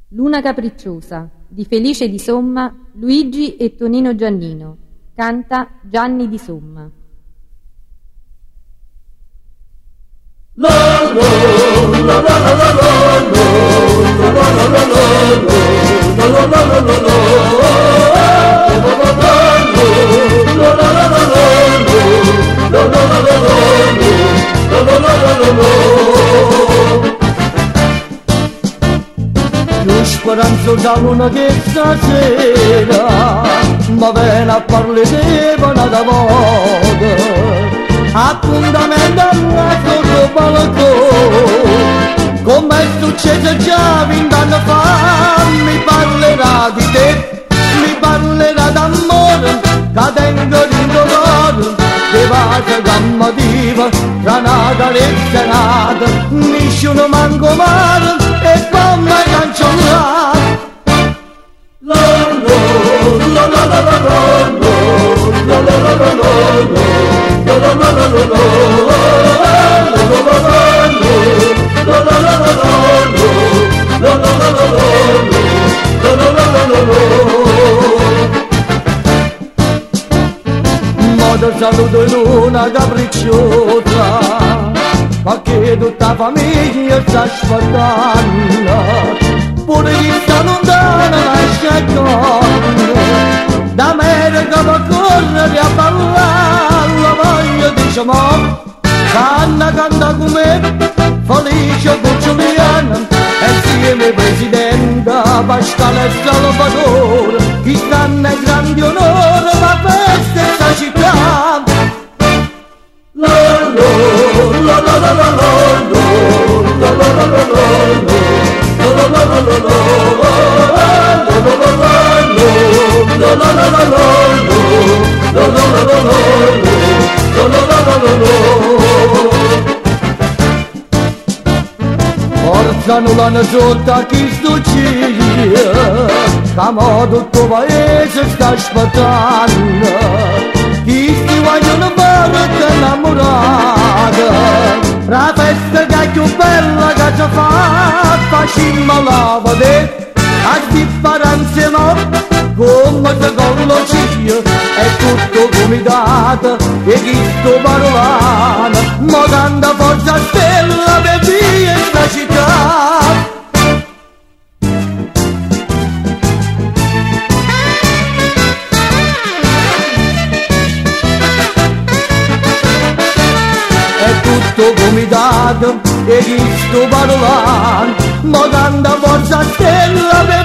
Luna capricciosa, di Felice di Somma, Luigi e Tonino Giannino. Canta Gianni di Somma. Io speranzo da luna che stasera ma viene a parlare di una da moda, appuntamento sotto balcone, come è successo già 20 anni fa. Mi parlerà di te, mi parlerà d'amore, che tengo di dolore, di pace gammativa, tra Natale e Senata, nessuno manco male e come cancellare. Modo saluto in una capricciosa, ma che tutta la famiglia sta aspettando, pure chi sta lontana lascia correre, d'America va a correre a ballare, la voglia dice mo, canna canta come Felice Buccioliana, insieme Presidente Pasquale e Salvatore, chi stanno ai grandi onore, ma festa sta città. Portano l'anno sotto a chi sto ciglia, che mo tutto paese sta aspettando, chi si vogliono bene e innamorata, la festa che è più bella che ci fa, facciamo la vedere, a differenza no, come se con lo ciglia, è tutto comitato, e chi sto parlando, ma canta forza stella per via sta città. Tutto comitato e chi sto parlando, ma canta forza stella per